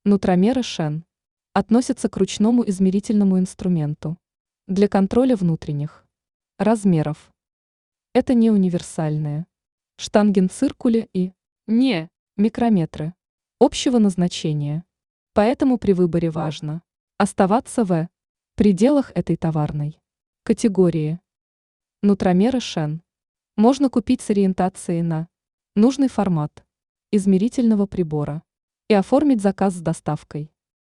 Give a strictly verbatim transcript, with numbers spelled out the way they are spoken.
Нутромеры Шен относятся к ручному измерительному инструменту для контроля внутренних размеров. Это не универсальные штангенциркули и не микрометры общего назначения. Поэтому при выборе важно оставаться в пределах этой товарной категории. Нутромеры Шен можно купить с ориентацией на нужный формат измерительного прибора и оформить заказ с доставкой.